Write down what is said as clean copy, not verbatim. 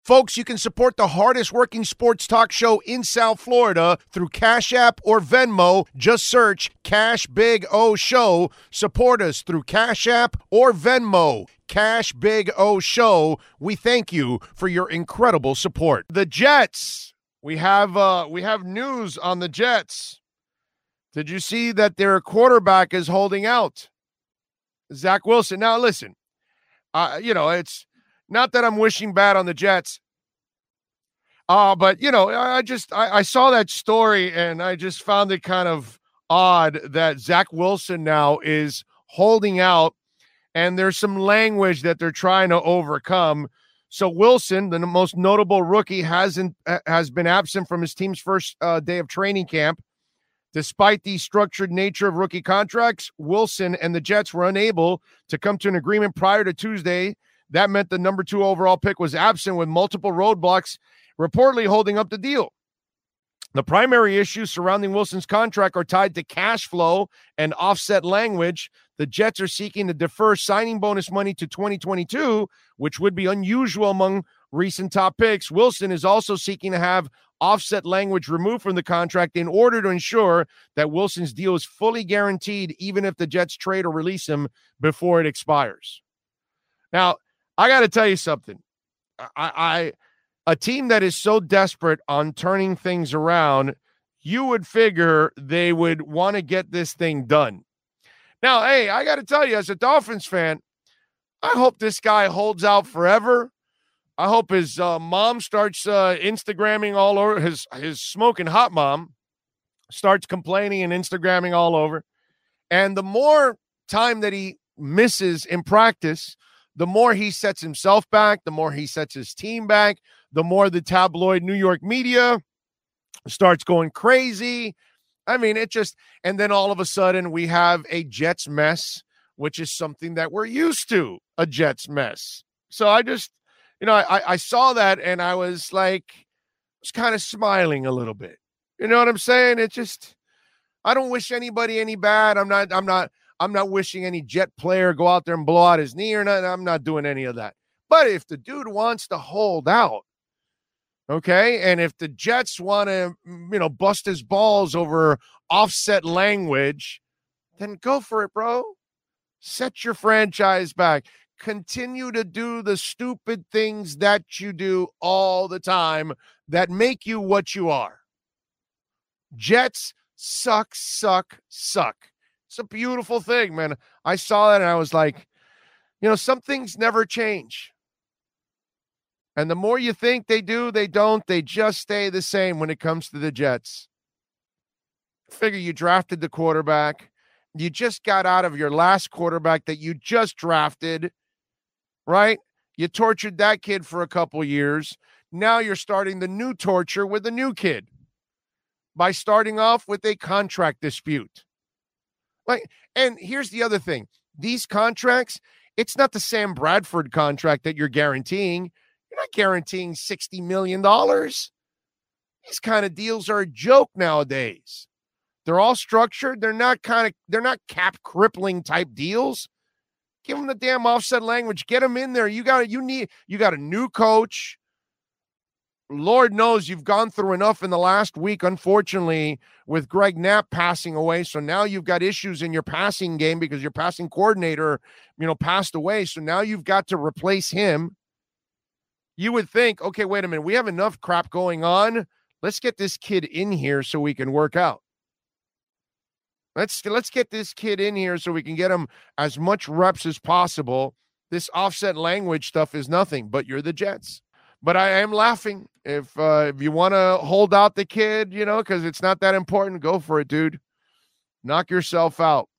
Folks, you can support the hardest working sports talk show in South Florida through Cash App or Venmo. Just search Cash Big O Show. Support us through Cash App or Venmo. Cash Big O Show. We thank you for your incredible support. The Jets. We have news on the Jets. Did you see that their quarterback is holding out? Zach Wilson. Now listen, it's not that I'm wishing bad on the Jets. But I saw that story and I just found it kind of odd that Zach Wilson now is holding out and there's some language that they're trying to overcome. So Wilson, the most notable rookie, has been absent from his team's first day of training camp. Despite the structured nature of rookie contracts, Wilson and the Jets were unable to come to an agreement prior to Tuesday. That meant the number 2 overall pick was absent with multiple roadblocks reportedly holding up the deal. The primary issues surrounding Wilson's contract are tied to cash flow and offset language. The Jets are seeking to defer signing bonus money to 2022, which would be unusual among recent top picks. Wilson is also seeking to have offset language removed from the contract in order to ensure that Wilson's deal is fully guaranteed, even if the Jets trade or release him before it expires. Now, I got to tell you something. A team that is so desperate on turning things around, you would figure they would want to get this thing done. Now, hey, I got to tell you, as a Dolphins fan, I hope this guy holds out forever. I hope his mom starts Instagramming all over, his smoking hot mom starts complaining and Instagramming all over. And the more time that he misses in practice, the more he sets himself back, the more he sets his team back, the more the tabloid New York media starts going crazy. I mean, and then all of a sudden we have a Jets mess, which is something that we're used to, a Jets mess. So I just, I saw that and I was kind of smiling a little bit. You know what I'm saying? I don't wish anybody any bad. I'm not wishing any Jet player go out there and blow out his knee or nothing. I'm not doing any of that. But if the dude wants to hold out, okay, and if the Jets want to, bust his balls over offset language, then go for it, bro. Set your franchise back. Continue to do the stupid things that you do all the time that make you what you are. Jets suck. It's a beautiful thing, man. I saw that and I was like, some things never change. And the more you think they do, they don't. They just stay the same when it comes to the Jets. Figure you drafted the quarterback. You just got out of your last quarterback that you just drafted, right? You tortured that kid for a couple years. Now you're starting the new torture with a new kid by starting off with a contract dispute. And here's the other thing. These contracts, it's not the Sam Bradford contract that you're guaranteeing. You're not guaranteeing $60 million. These kind of deals are a joke nowadays. They're all structured. They're not cap crippling type deals. Give them the damn offset language. Get them in there. You got a new coach. Lord knows you've gone through enough in the last week, unfortunately, with Greg Knapp passing away. So now you've got issues in your passing game because your passing coordinator, passed away. So now you've got to replace him. You would think, okay, wait a minute. We have enough crap going on. Let's get this kid in here so we can work out. Let's get this kid in here so we can get him as much reps as possible. This offset language stuff is nothing, but you're the Jets. But I am laughing. If you want to hold out the kid, because it's not that important, go for it, dude. Knock yourself out.